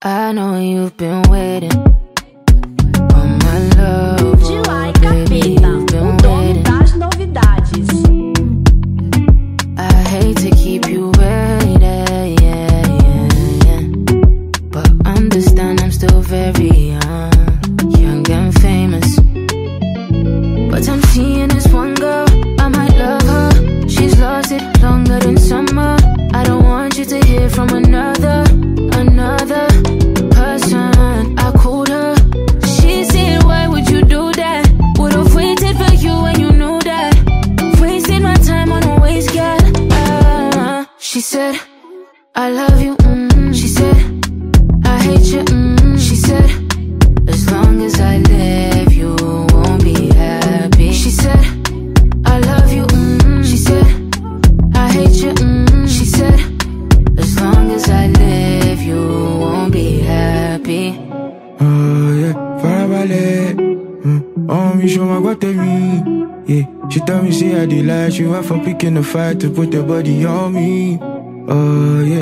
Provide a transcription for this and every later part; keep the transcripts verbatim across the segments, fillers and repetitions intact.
I know you've been waiting on my love, oh, baby, you've been waiting. Das novidades. I hate to keep you waiting, yeah, yeah, yeah. But understand I'm still very young, young and famous. But I'm seeing this one girl, I might love her. She's lost it longer than summer. I don't want you to hear from another, another person. I called her, she said, why would you do that? Would've waited for you when you knew that. Wasted my time on a waste, girl. uh, She said, I love you, mm-hmm. She said, I hate you, mm-hmm. She said, as long as I live, you won't be happy. She said, I love you, mm-hmm. She said, I hate you, mm-hmm. She said, as long as I live, you won't be happy. Oh yeah, farabalẹ̀. Mm. On me show my what they mean. Yeah, she tell me say I did lie. She went for picking a fight to put her body on me. Oh yeah,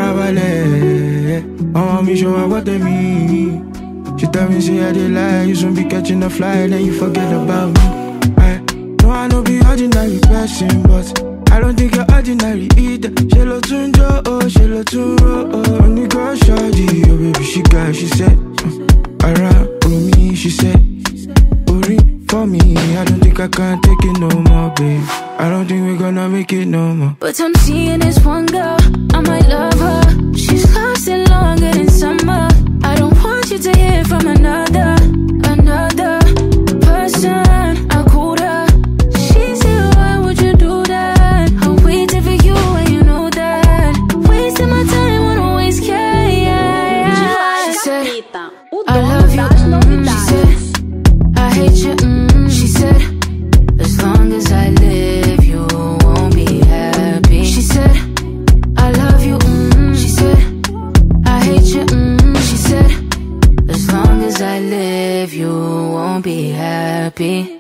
farabalẹ̀. On me show my what they mean. She tell me say I did lie. You soon be catching a fly, then you forget about me. I know I know be ordinary person, but I don't think you're ordinary either. She lo tunjo, oh, she lo tunro, oh. When you go shawty, oh baby, she got, she said, uh, around with me, she said, Uri for me, I don't think I can take it no more, babe. I don't think we're gonna make it no more. But I'm seeing this one girl, I might love her. She's lost it longer than summer. I don't want you to hear from another, another person. I called her, she said, why would you do that? I waited for you when you know that. Wasting my time on a waste, yeah, yeah. She said, I love you, mm, she said, I hate you, mm, she said, as long as I live, you won't be happy. She said, I love you, mm, she said, I hate you, mm, she said, as long as I live, you won't be happy.